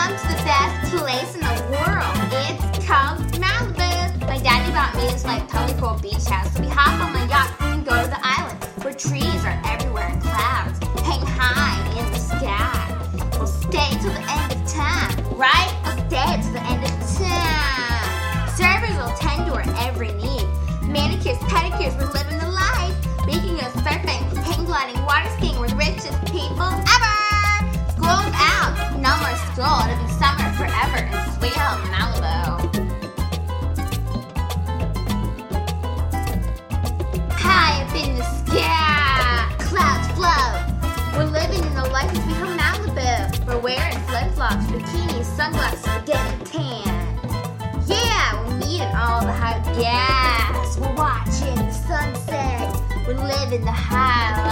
come to the best place in the world. It's called Malibu. My daddy bought me this totally cool beach house. So we hop on my yacht and go to the island where trees are everywhere and clouds hang high in the sky. We'll stay till the end of time, right? We'll stay till the end of time. Servers will tend to our every need. Manicures, pedicures, we're living the life. We can go surfing, hang gliding, water skiing. We're the richest people ever. School's out. No more school. It'll be summer forever in sweet home Malibu. High up in the sky, clouds float. We're living in the life of sweet home Malibu. We're wearing flip-flops, bikinis, sunglasses, we're getting tan. Yeah, we're meeting all the hot gas. We're watching the sunset. We're living the high